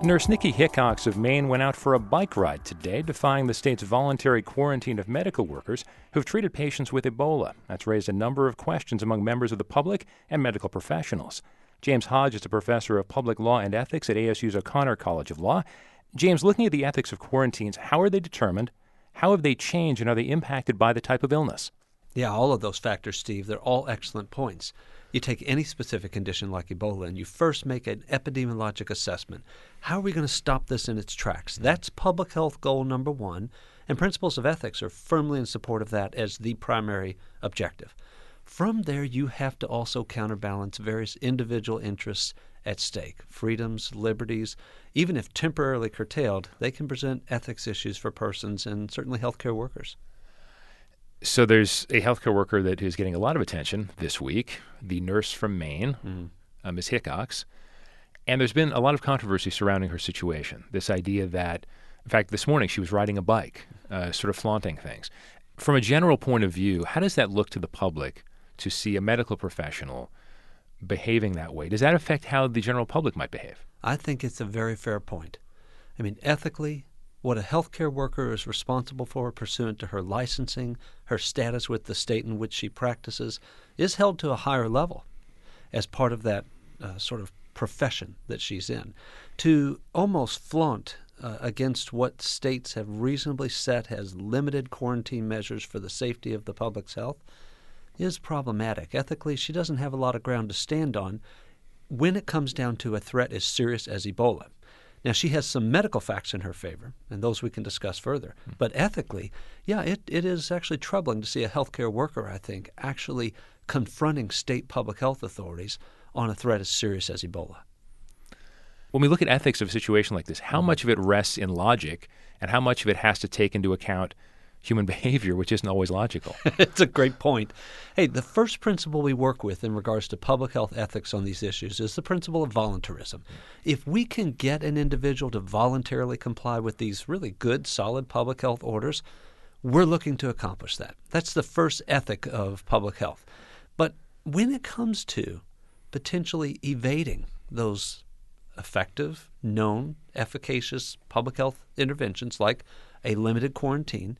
Nurse Nikki Hickox of Maine went out for a bike ride today, defying the state's voluntary quarantine of medical workers who've treated patients with Ebola. That's raised a number of questions among members of the public and medical professionals. James Hodge is a professor of public law and ethics at ASU's O'Connor College of Law. James, looking at the ethics of quarantines, how are they determined? How have they changed, and are they impacted by the type of illness? Yeah, all of those factors, Steve, they're all excellent points. You take any specific condition like Ebola and you first make an epidemiologic assessment. How are we going to stop this in its tracks? That's public health goal number one, and principles of ethics are firmly in support of that as the primary objective. From there, you have to also counterbalance various individual interests at stake. Freedoms, liberties, even if temporarily curtailed, they can present ethics issues for persons and certainly healthcare workers. So there's a healthcare worker that is getting a lot of attention this week, the nurse from Maine, Ms. Hickox. And there's been a lot of controversy surrounding her situation. This idea that, in fact, this morning she was riding a bike, sort of flaunting things. From a general point of view, how does that look to the public to see a medical professional behaving that way? Does that affect how the general public might behave? I think it's a very fair point. I mean, ethically, what a healthcare worker is responsible for pursuant to her licensing, her status with the state in which she practices, is held to a higher level as part of that sort of profession that she's in. To almost flaunt against what states have reasonably set as limited quarantine measures for the safety of the public's health is problematic. Ethically, she doesn't have a lot of ground to stand on when it comes down to a threat as serious as Ebola. Now, she has some medical facts in her favor, and those we can discuss further. But ethically, yeah, it is actually troubling to see a healthcare worker, I think, actually confronting state public health authorities on a threat as serious as Ebola. When we look at ethics of a situation like this, how much of it rests in logic and how much of it has to take into account human behavior, which isn't always logical? It's a great point. Hey, the first principle we work with in regards to public health ethics on these issues is the principle of voluntarism. If we can get an individual to voluntarily comply with these really good, solid public health orders, we're looking to accomplish that. That's the first ethic of public health. But when it comes to potentially evading those effective, known, efficacious public health interventions like a limited quarantine,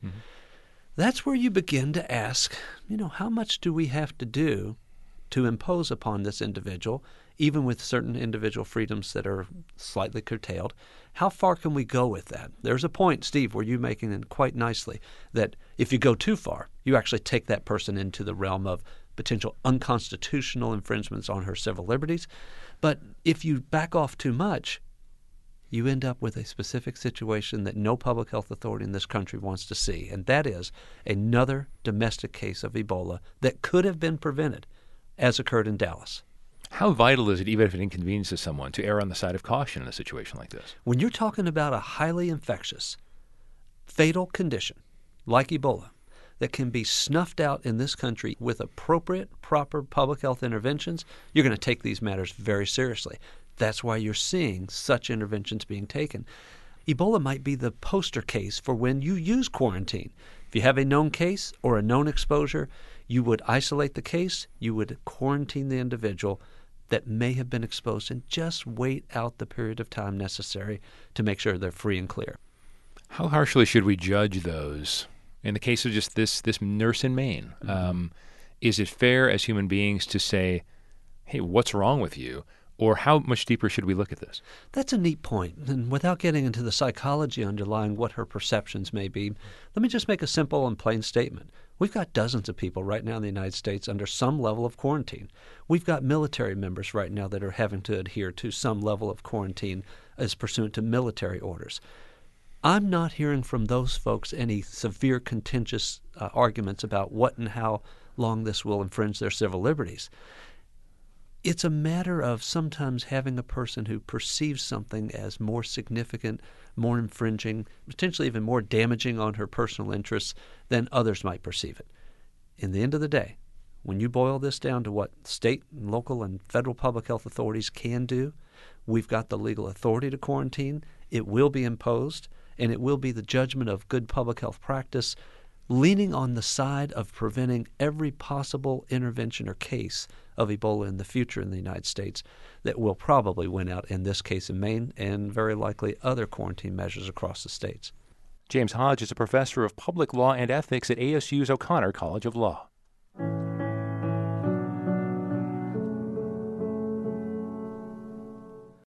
that's where you begin to ask, how much do we have to do to impose upon this individual, even with certain individual freedoms that are slightly curtailed? How far can we go with that? There's a point, Steve, where you're making it quite nicely, that if you go too far, you actually take that person into the realm of potential unconstitutional infringements on her civil liberties. But if you back off too much, you end up with a specific situation that no public health authority in this country wants to see, and that is another domestic case of Ebola that could have been prevented, as occurred in Dallas. How vital is it, even if it inconveniences someone, to err on the side of caution in a situation like this? When you're talking about a highly infectious, fatal condition like Ebola that can be snuffed out in this country with appropriate, proper public health interventions, you're going to take these matters very seriously. That's why you're seeing such interventions being taken. Ebola might be the poster case for when you use quarantine. If you have a known case or a known exposure, you would isolate the case, you would quarantine the individual that may have been exposed, and just wait out the period of time necessary to make sure they're free and clear. How harshly should we judge those? In the case of just this nurse in Maine, is it fair as human beings to say, hey, what's wrong with you? Or how much deeper should we look at this? That's a neat point. And without getting into the psychology underlying what her perceptions may be, let me just make a simple and plain statement. We've got dozens of people right now in the United States under some level of quarantine. We've got military members right now that are having to adhere to some level of quarantine as pursuant to military orders. I'm not hearing from those folks any severe contentious arguments about what and how long this will infringe their civil liberties. It's a matter of sometimes having a person who perceives something as more significant, more infringing, potentially even more damaging on her personal interests than others might perceive it. In the end of the day, when you boil this down to what state, local, and federal public health authorities can do, we've got the legal authority to quarantine. It will be imposed, and it will be the judgment of good public health practice leaning on the side of preventing every possible intervention or case of Ebola in the future in the United States that will probably win out in this case in Maine and very likely other quarantine measures across the states. James Hodge is a professor of public law and ethics at ASU's O'Connor College of Law.